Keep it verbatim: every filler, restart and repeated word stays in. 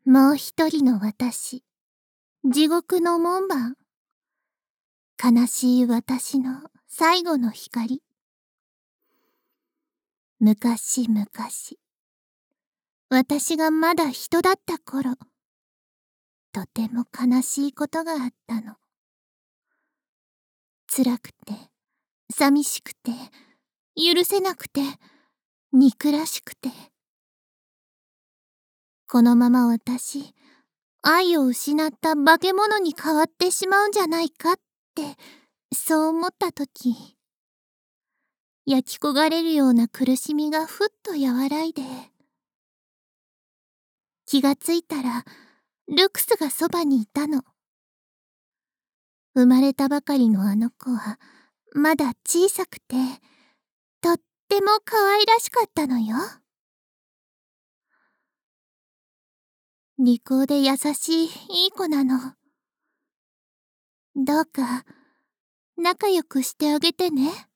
もう一人の私、地獄の門番。悲しい私の最後の光。昔々、私がまだ人だった頃、とても悲しいことがあったの。辛くて、寂しくて、許せなくて、憎らしくて。このまま私、愛を失った化け物に変わってしまうんじゃないかって、そう思ったとき、焼き焦がれるような苦しみがふっと和らいで、気がついたら、ルクスがそばにいたの。生まれたばかりのあの子は、まだ小さくて、とっても可愛らしかったのよ。利口で優しいいい子なの。どうか、仲良くしてあげてね。